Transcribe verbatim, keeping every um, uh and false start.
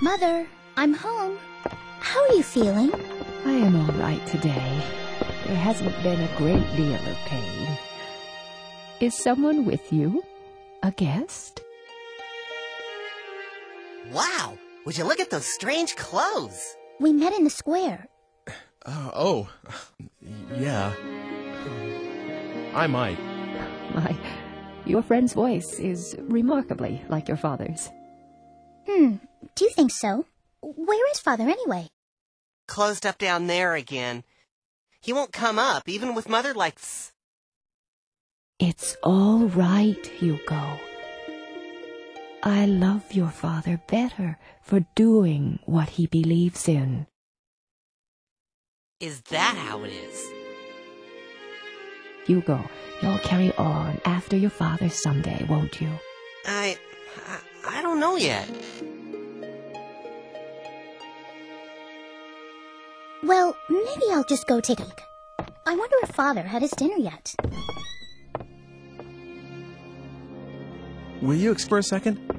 Mother, I'm home. How are you feeling? I am all right today. There hasn't been a great deal of pain. Is someone with you? A guest? Wow! Would you look at those strange clothes? We met in the square. Uh, oh, yeah. I might. My, your friend's voice is remarkably like your father's. Hmm, do you think so? Where is Father anyway? Closed up down there again. He won't come up, even with Mother likes... It's all right, Hugo. I love your father better for doing what he believes in. Is that how it is? Hugo, you'll carry on after your father someday, won't you? I... I, I don't know yet. Well, maybe I'll just go take a look. I wonder if Father had his dinner yet. Will you explain for a second?